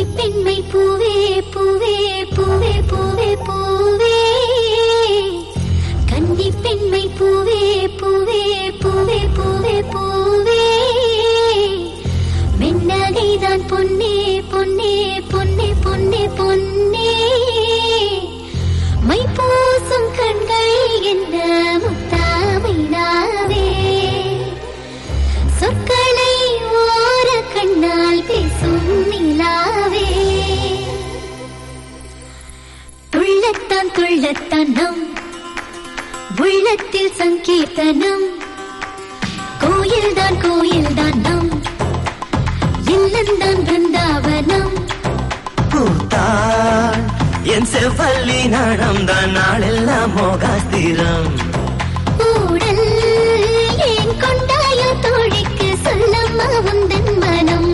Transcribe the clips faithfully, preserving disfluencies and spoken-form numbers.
பெண்மை பூவே பூவே பூவே பூவே பூவே கன்னி பெண்மை பூவே பூவே பூவே பூவே பூவே மென்னகைதான் பொன்னே பொன்னே பொன்னே பொன்னே பொன்னே மை பூசும் கண்கள் என்ன முத்தாமைனாவே சொற்களை ஓர கண்ணால் பேசும் நிலாவே துள்ளத்தான் துள்ளத்தான் நம் உள்ளத்தில் சங்கீர்த்தனம் கோயில்தான் கோயில்தான் நம் இல்லந்தான் பிருந்தாவனம் பூத்தாள் என் செவ்வல்லி நடந்தான் நாளெல்லாம் மோகாஸ்திரம் ஊடல் ஏன் கொண்டாயோ தோழிக்கு சொல்லம்மா உந்தன் மனம்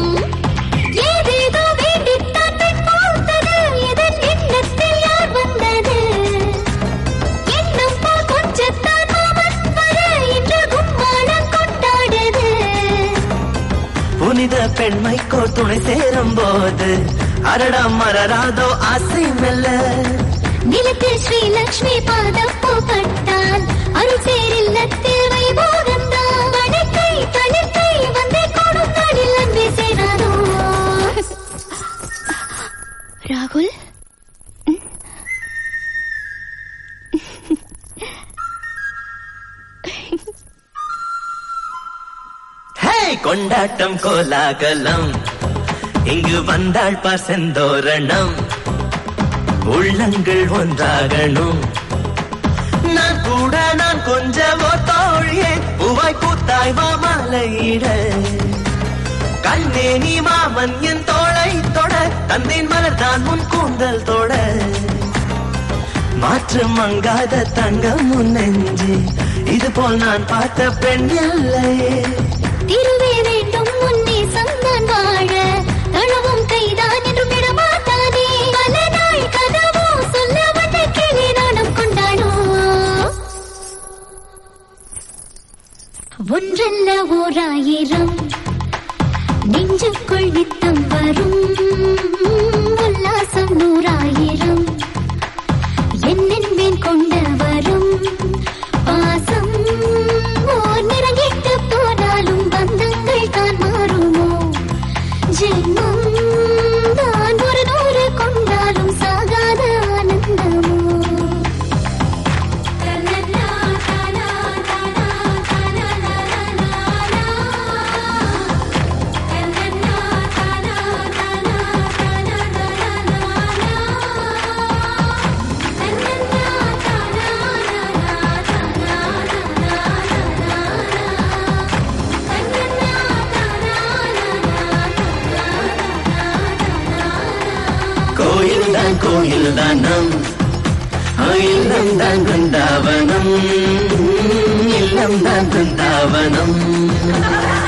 ஏதேதோ வேண்டித்தான் பெண் பூத்தது இதன் எண்ணத்தில் யார் வந்தது எண்ணம் போல் கொஞ்சத்தான் மாமன் வர இன்று கும்மாளம் கொண்டாடுது புனித பெண்மைக்கோ துணை சேரும் போது அரடம் மரராதோ ஆசை மெல்ல நிலத்தில் ஸ்ரீ லக்ஷ்மி பாதம் பூப்பட்டால் அருள் சேரில்லத்தில் வைபோகம்தான் வடக்கை தனித்தை வந்தே கொடும் நாடில் அன்பே சேராதோ ராகுல் ஹே கொண்டாட்டம் கோலாகலம் இங்கு வந்தாள் பார் செந்தோரணம் உள்ளங்கள் ஒன்றாகணும் நான் கூட நான் கொஞ்சமோ தோழியே பூவாய் பூத்தாய் மாமலையிட கண்ணே நீ மாமன் என் தோளை தொட தந்தேன் மலர்தான் முன் கூந்தல் தொட மாற்று மங்காத தங்கம் முன் நெஞ்சு இது போல் நான் பார்த்த பெண் இல்லையே திருவே வேண்டும் முன்னே சந்தான் வாழ தளவும் கைதான் என்று விடமாட்டாதே பல நாள் கனவோ சொல்ல வந்த கிளி நாணம் கொண்டானோ ஒன்றல்ல ஓராயிரம் நெஞ்சுக்குள் நித்தம் வரும் உல்லாசம் நூறாயிரம் என்னென்பேன் கொண்ட வரும் பாசம் ஓர் நிறங்கிட்டு போனாலும் பந்தங்கள் தான் மாறுமோ ஜென்மம் தான் ஒரு நூறு கொண்டாலும் சாகாத ஆனந்தமோ கோயில்தான் கோயில்தான் நம் இல்லம் தான் பிருந்தாவனம் இல்லம் தான் பிருந்தாவனம்